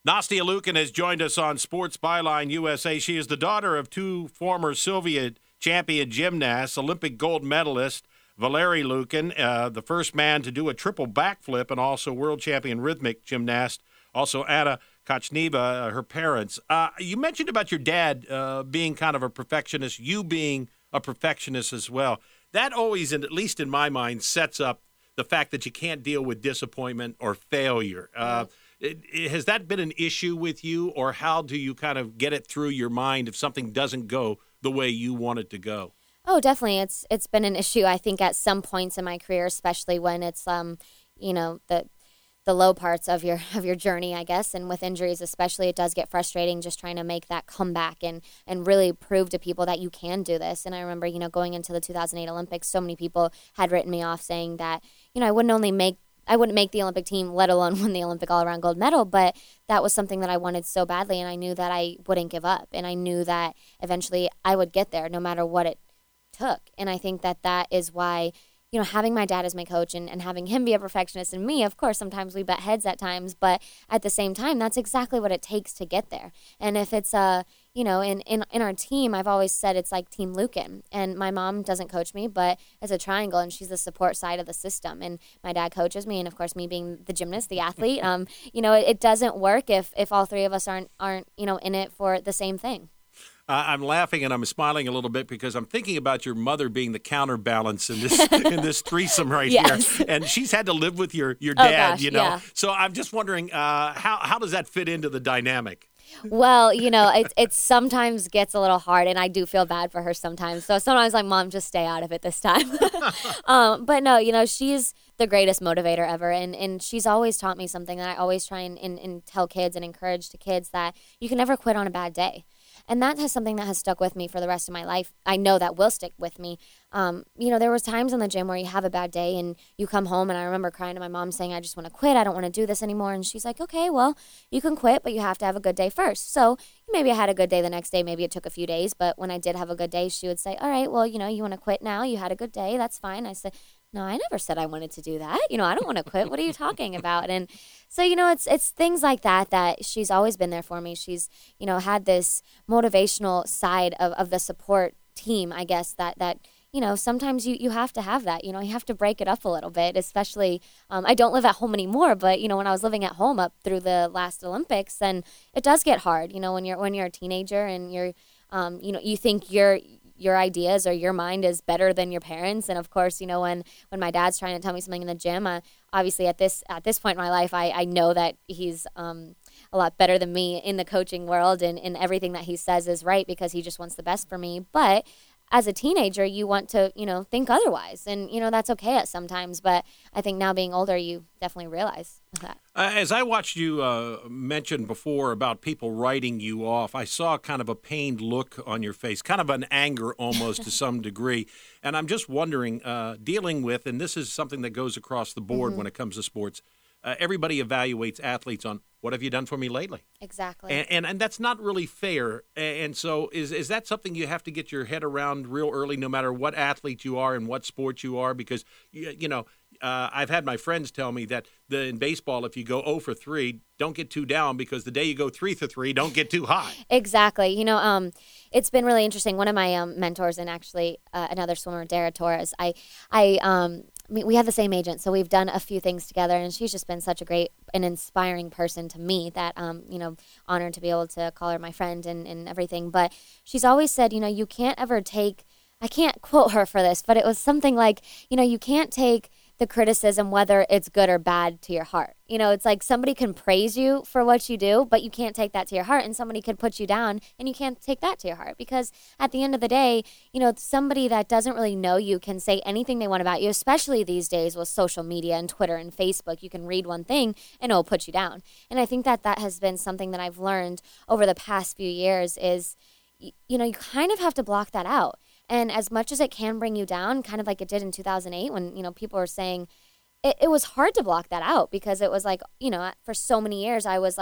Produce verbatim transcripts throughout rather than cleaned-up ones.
Nastia Liukin has joined us on Sports Byline U S A. She is the daughter of two former Soviet champion gymnasts, Olympic gold medalist Valery Liukin, uh, the first man to do a triple backflip, and also world champion rhythmic gymnast, also Anna Kochneva, uh, her parents. Uh, you mentioned about your dad uh, being kind of a perfectionist, you being a perfectionist as well. That always, at least in my mind, sets up the fact that you can't deal with disappointment or failure. Uh, it, it, has that been an issue with you, or how do you kind of get it through your mind if something doesn't go the way you want it to go? Oh, definitely. It's it's been an issue, I think, at some points in my career, especially when it's, um, you know, the the low parts of your of your journey, I guess, and with injuries especially, it does get frustrating just trying to make that comeback and and really prove to people that you can do this. And I remember, you know, going into the two thousand eight Olympics, so many people had written me off saying that, you know, I wouldn't only make I wouldn't make the Olympic team, let alone win the Olympic all-around gold medal, but that was something that I wanted so badly, and I knew that I wouldn't give up, and I knew that eventually I would get there no matter what it took. And I think that that is why, you know, having my dad as my coach and, and having him be a perfectionist and me, of course, sometimes we butt heads at times, but at the same time, that's exactly what it takes to get there. And if it's a, you know, in, in, in our team, I've always said it's like Team Liukin. And my mom doesn't coach me, but it's a triangle, and she's the support side of the system. And my dad coaches me, and of course, me being the gymnast, the athlete, um, you know, it, it doesn't work if if all three of us aren't aren't you know in it for the same thing. Uh, I'm laughing and I'm smiling a little bit because I'm thinking about your mother being the counterbalance in this in this threesome right Yes. here, and she's had to live with your your Oh, dad, gosh, you know. yeah. So I'm just wondering, uh, how how does that fit into the dynamic? Well, you know, it it sometimes gets a little hard, and I do feel bad for her sometimes. So sometimes I'm like, Mom, just stay out of it this time. um, but no, you know, she's the greatest motivator ever, and, and she's always taught me something that I always try and, and, and tell kids and encourage to kids, that you can never quit on a bad day. And that has something that has stuck with me for the rest of my life. I know that will stick with me. Um, you know, there was times in the gym where you have a bad day and you come home, and I remember crying to my mom saying, I just want to quit. I don't want to do this anymore. And she's like, okay, well, you can quit, but you have to have a good day first. So maybe I had a good day the next day. Maybe it took a few days. But when I did have a good day, she would say, all right, well, you know, you want to quit now? You had a good day. That's fine. I said, no, I never said I wanted to do that. You know, I don't want to quit. What are you talking about? And so, you know, it's it's things like that that she's always been there for me. She's, you know, had this motivational side of, of the support team, I guess, that, that you know, sometimes you, you have to have that. You know, you have to break it up a little bit, especially, um, I don't live at home anymore, but, you know, when I was living at home up through the last Olympics, then it does get hard, you know, when you're when you're a teenager and you're, um, you know, you think you're, your ideas or your mind is better than your parents. And of course, you know, when, when my dad's trying to tell me something in the gym, uh, obviously at this at this point in my life, I, I know that he's um, a lot better than me in the coaching world, and, and everything that he says is right because he just wants the best for me. But as a teenager, you want to, you know, think otherwise. And, you know, that's okay at sometimes. But I think now being older, you definitely realize that. Uh, as I watched you uh, mention before about people writing you off, I saw kind of a pained look on your face, kind of an anger almost to some degree. And I'm just wondering, uh, dealing with, and this is something that goes across the board Mm-hmm. when it comes to sports, uh, everybody evaluates athletes on what have you done for me lately? Exactly. And, and and that's not really fair. And so is is that something you have to get your head around real early, no matter what athlete you are and what sport you are? Because, you, you know, uh, I've had my friends tell me that the, in baseball, if you go zero for three, don't get too down, because the day you go three for three, don't get too high. Exactly. You know, um, it's been really interesting. One of my um, mentors, and actually uh, another swimmer, Dara Torres, I, I, um, we we have the same agent, so we've done a few things together, and she's just been such a great and inspiring person to me that, um, you know, honored to be able to call her my friend and, and everything. But she's always said, you know, you can't ever take, I can't quote her for this, but it was something like, you know, you can't take the criticism, whether it's good or bad, to your heart. You know, it's like somebody can praise you for what you do, but you can't take that to your heart, and somebody can put you down and you can't take that to your heart, because at the end of the day, you know, somebody that doesn't really know you can say anything they want about you, especially these days with social media and Twitter and Facebook. You can read one thing and it'll put you down. And I think that that has been something that I've learned over the past few years is, you know, you kind of have to block that out. And as much as it can bring you down, kind of like it did in two thousand eight when, you know, people were saying, it, it was hard to block that out, because it was like, you know, for so many years I was like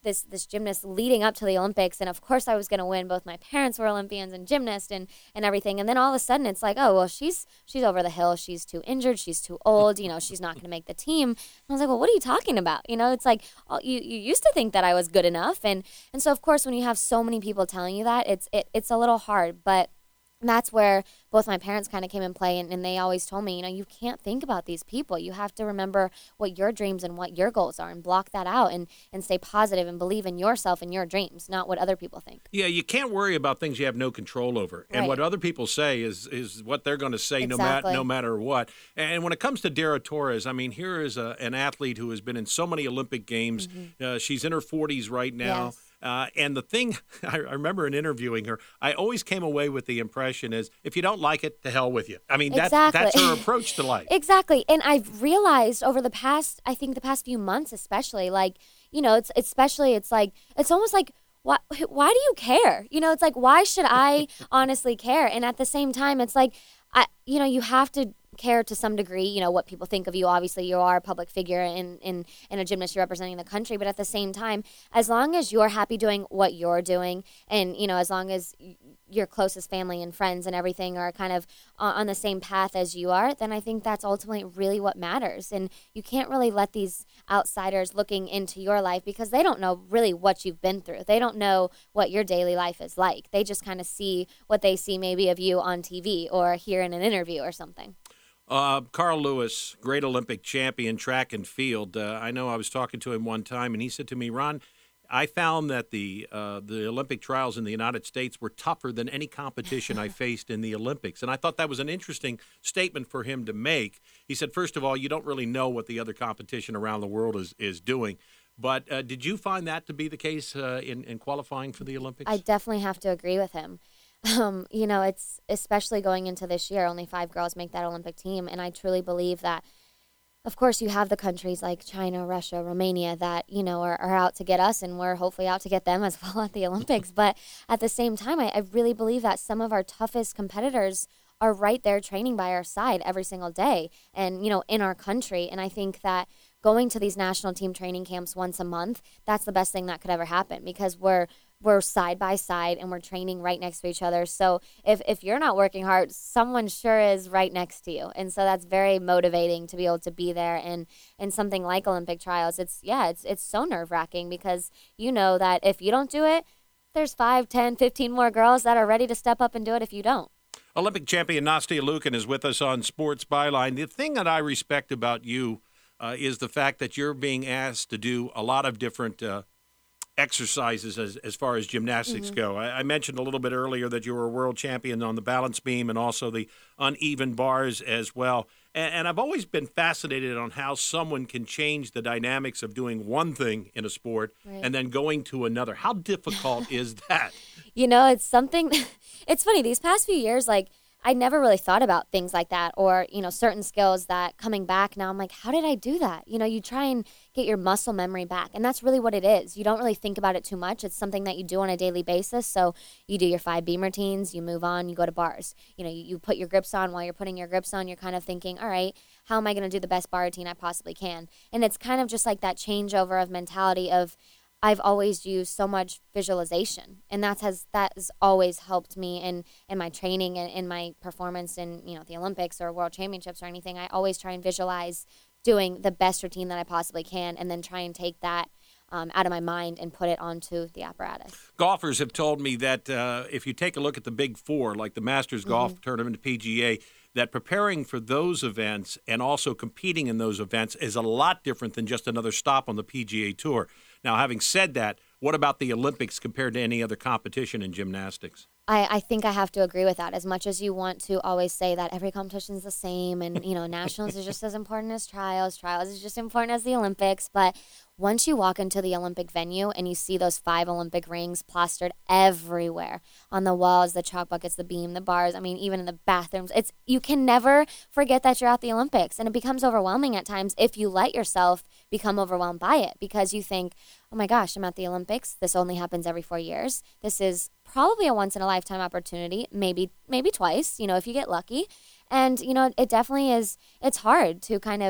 this this gymnast leading up to the Olympics, and of course I was going to win. Both my parents were Olympians and gymnasts and and everything. And then all of a sudden it's like, oh well, she's she's over the hill. She's too injured. She's too old. You know, she's not going to make the team. And I was like, well, what are you talking about? You know, it's like oh, you you used to think that I was good enough, and and so of course when you have so many people telling you that, it's it, it's a little hard, but. That's where both my parents kind of came in play, and, and they always told me, you know, you can't think about these people. You have to remember what your dreams and what your goals are and block that out and, and stay positive and believe in yourself and your dreams, not what other people think. Yeah, you can't worry about things you have no control over. And Right. what other people say is is what they're going to say no, Exactly. mat- no matter what. And when it comes to Dara Torres, I mean, here is a, an athlete who has been in so many Olympic Games. Mm-hmm. Uh, she's in her forties right now. Yes. Uh, and the thing, I I remember in interviewing her, I always came away with the impression is, if you don't like it, to hell with you. I mean, that, Exactly. that's her approach to life. Exactly. And I've realized over the past, I think the past few months especially, like, you know, it's especially, it's like, it's almost like, why, why do you care? You know, it's like, why should I honestly care? And at the same time, it's like, I, you know, you have to care to some degree, you know, what people think of you. Obviously, you are a public figure in, in, in a gymnast, you're representing the country. But at the same time, as long as you're happy doing what you're doing and, you know, as long as y- your closest family and friends and everything are kind of on, on the same path as you are, then I think that's ultimately really what matters. And you can't really let these outsiders looking into your life because they don't know really what you've been through. They don't know what your daily life is like. They just kind of see what they see maybe of you on T V or hear in an interview or something. Uh, Carl Lewis, great Olympic champion, track and field. Uh, I know I was talking to him one time, and he said to me, Ron, I found that the uh, the Olympic trials in the United States were tougher than any competition I faced in the Olympics. And I thought that was an interesting statement for him to make. He said, first of all, you don't really know what the other competition around the world is, is doing. But uh, did you find that to be the case uh, in, in qualifying for the Olympics? I definitely have to agree with him. Um, you know, it's especially going into this year, only five girls make that Olympic team. And I truly believe that, of course, you have the countries like China, Russia, Romania that, you know, are, are out to get us, and we're hopefully out to get them as well at the Olympics. But at the same time, I, I really believe that some of our toughest competitors are right there training by our side every single day and, you know, in our country. And I think that going to these national team training camps once a month, that's the best thing that could ever happen because we're we're side by side and we're training right next to each other. So if, if you're not working hard, someone sure is right next to you. And so that's very motivating to be able to be there. And in something like Olympic trials, it's, yeah, it's, it's so nerve wracking because you know that if you don't do it, there's five, ten, fifteen more girls that are ready to step up and do it if you don't. Olympic champion Nastia Liukin is with us on Sports Byline. The thing that I respect about you uh, is the fact that you're being asked to do a lot of different uh, exercises as, as far as gymnastics Mm-hmm. go. I, I mentioned a little bit earlier that you were a world champion on the balance beam and also the uneven bars as well. And, and I've always been fascinated on how someone can change the dynamics of doing one thing in a sport Right. and then going to another. How difficult is that? You know, it's something, it's funny, these past few years, like, I never really thought about things like that or, you know, certain skills that coming back now, I'm like, how did I do that? You know, you try and get your muscle memory back. And that's really what it is. You don't really think about it too much. It's something that you do on a daily basis. So you do your five beam routines, you move on, you go to bars. You know, you, you put your grips on. While you're putting your grips on, you're kind of thinking, all right, how am I going to do the best bar routine I possibly can? And it's kind of just like that changeover of mentality of, I've always used so much visualization, and that has that has always helped me in, in my training and in my performance in, you know, the Olympics or World Championships or anything. I always try and visualize doing the best routine that I possibly can, and then try and take that um, out of my mind and put it onto the apparatus. Golfers have told me that uh, if you take a look at the Big Four, like the Masters Golf Tournament, the P G A, that preparing for those events and also competing in those events is a lot different than just another stop on the P G A Tour. Now, having said that, what about the Olympics compared to any other competition in gymnastics? I, I think I have to agree with that. As much as you want to always say that every competition is the same and, you know, nationals is just as important as trials, trials is just important as the Olympics. But once you walk into the Olympic venue and you see those five Olympic rings plastered everywhere on the walls, the chalk buckets, the beam, the bars, I mean, even in the bathrooms, it's you can never forget that you're at the Olympics. And it becomes overwhelming at times if you let yourself become overwhelmed by it because you think, oh my gosh, I'm at the Olympics. This only happens every four years. This is probably a once in a lifetime opportunity, maybe maybe twice, you know, if you get lucky. And, you know, it definitely is, it's hard to kind of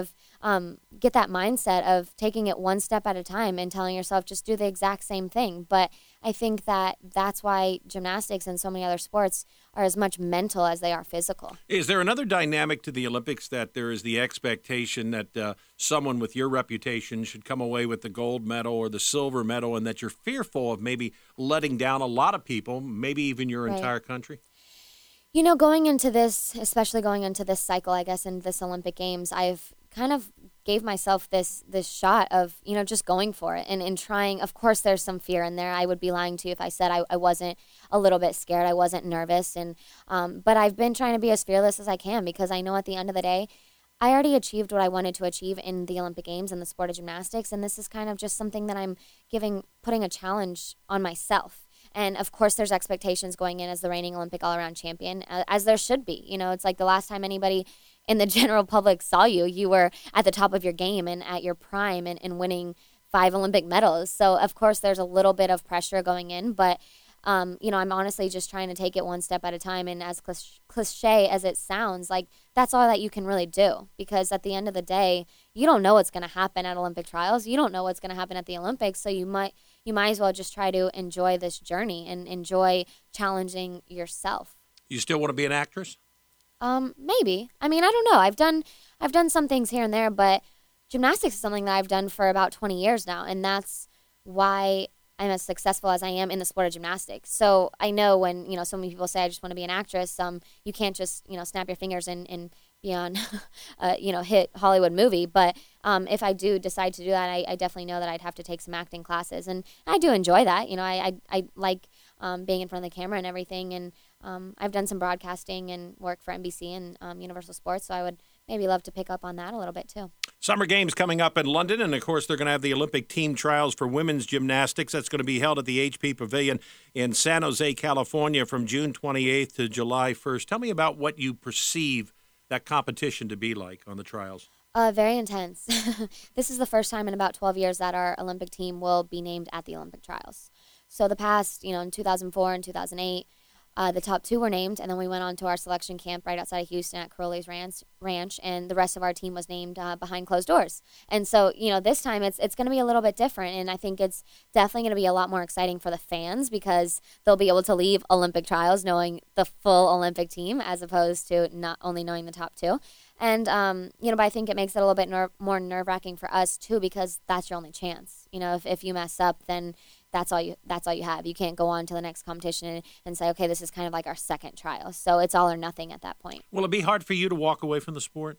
um, get that mindset of taking it one step at a time and telling yourself just do the exact same thing. But I think that that's why gymnastics and so many other sports are as much mental as they are physical. Is there another dynamic to the Olympics that there is the expectation that uh, someone with your reputation should come away with the gold medal or the silver medal, and that you're fearful of maybe letting down a lot of people, maybe even your Right. entire country? You know, going into this, especially going into this cycle, I guess, in this Olympic Games, I've kind of gave myself this this shot of, you know, just going for it and, and trying. Of course, there's some fear in there. I would be lying to you if I said I, I wasn't a little bit scared. I wasn't nervous. And um, but I've been trying to be as fearless as I can, because I know at the end of the day, I already achieved what I wanted to achieve in the Olympic Games in the sport of gymnastics. And this is kind of just something that I'm giving, putting a challenge on myself. And of course, there's expectations going in as the reigning Olympic all-around champion, as there should be. You know, it's like the last time anybody in the general public saw you, you were at the top of your game and at your prime and, and winning five Olympic medals. So, of course, there's a little bit of pressure going in. But, um, you know, I'm honestly just trying to take it one step at a time. And as cliche as it sounds, like, that's all that you can really do. Because at the end of the day, you don't know what's going to happen at Olympic trials. You don't know what's going to happen at the Olympics. So you might you might as well just try to enjoy this journey and enjoy challenging yourself. You still want to be an actress? Um, maybe. I mean, I don't know. I've done I've done some things here and there, but gymnastics is something that I've done for about twenty years now, and that's why I'm as successful as I am in the sport of gymnastics. So I know when, you know, so many people say I just want to be an actress, um, you can't just, you know, snap your fingers and, and be on a, you know, hit Hollywood movie. But um, if I do decide to do that, I, I definitely know that I'd have to take some acting classes. And I do enjoy that. You know, I, I, I like um, being in front of the camera and everything. And um, I've done some broadcasting and work for N B C and um, Universal Sports. So I would maybe love to pick up on that a little bit too. Summer Games coming up in London, and of course they're going to have the Olympic team trials for women's gymnastics. That's going to be held at the H P Pavilion in San Jose, California from June twenty-eighth to July first. Tell me about what you perceive that competition to be like on the trials. Uh, very intense. This is the first time in about twelve years that our Olympic team will be named at the Olympic trials. So the past, you know, in two thousand four and two thousand eight, Uh, the top two were named, and then we went on to our selection camp right outside of Houston at Crowley's Ranch, ranch and the rest of our team was named uh, behind closed doors. And so, you know, this time it's it's going to be a little bit different, and I think it's definitely going to be a lot more exciting for the fans because they'll be able to leave Olympic trials knowing the full Olympic team as opposed to not only knowing the top two. And, um, you know, but I think it makes it a little bit ner- more nerve-wracking for us, too, because that's your only chance. You know, if, if you mess up, then that's all you that's all you have. You can't go on to the next competition and, and say, okay, this is kind of like our second trial. So it's all or nothing at that point. Will it be hard for you to walk away from the sport?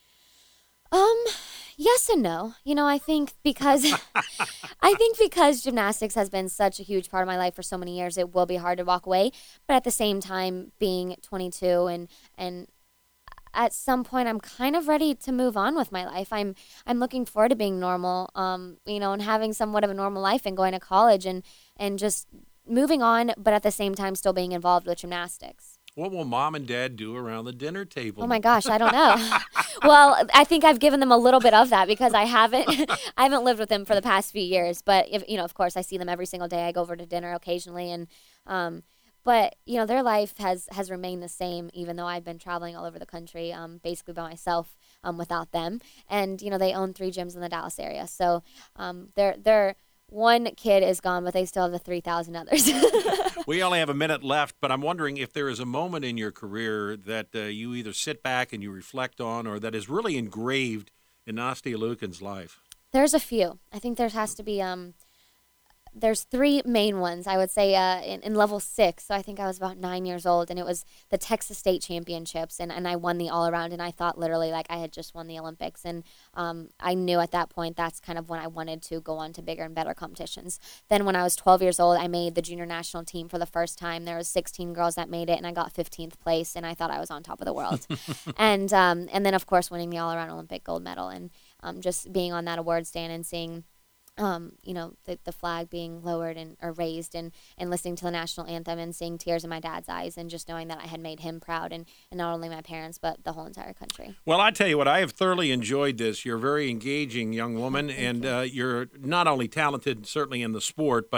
Um, yes and no. You know, I think because I think because gymnastics has been such a huge part of my life for so many years, it will be hard to walk away. But at the same time, being twenty-two and and at some point I'm kind of ready to move on with my life. I'm I'm looking forward to being normal, um, you know, and having somewhat of a normal life and going to college and, and just moving on, but at the same time still being involved with gymnastics. What will mom and dad do around the dinner table? Oh my gosh, I don't know. Well, I think I've given them a little bit of that because I haven't I haven't lived with them for the past few years. But if you know, of course I see them every single day. I go over to dinner occasionally and um But, you know, their life has, has remained the same, even though I've been traveling all over the country, um, basically by myself, um, without them. And, you know, they own three gyms in the Dallas area. So um, they're, they're, one kid is gone, but they still have the three thousand others. We only have a minute left, but I'm wondering if there is a moment in your career that uh, you either sit back and you reflect on or that is really engraved in Nastia Liukin's life. There's a few. I think there has to be... Um, There's three main ones, I would say, uh, in, in level six. So I think I was about nine years old, and it was the Texas State Championships, and, and I won the all-around, and I thought literally like I had just won the Olympics. And um, I knew at that point that's kind of when I wanted to go on to bigger and better competitions. Then when I was twelve years old, I made the junior national team for the first time. There was sixteen girls that made it, and I got fifteenth place, and I thought I was on top of the world. and um, and then, of course, winning the all-around Olympic gold medal, and um, just being on that award stand and seeing Um, you know, the, the flag being lowered and or raised and, and listening to the national anthem and seeing tears in my dad's eyes and just knowing that I had made him proud and, and not only my parents, but the whole entire country. Well, I tell you what, I have thoroughly enjoyed this. You're a very engaging young woman, and you. uh, you're not only talented, certainly in the sport, but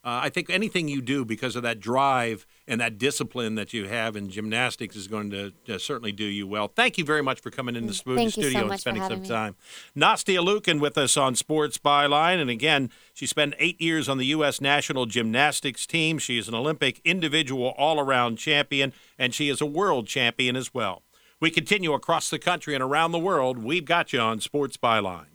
Uh, I think anything you do because of that drive and that discipline that you have in gymnastics is going to uh, certainly do you well. Thank you very much for coming in the stu- Thank you so studio much and spending for some having time. Nastia Liukin with us on Sports Byline. And again, she spent eight years on the U S national gymnastics team. She is an Olympic individual all-around champion, and she is a world champion as well. We continue across the country and around the world. We've got you on Sports Byline.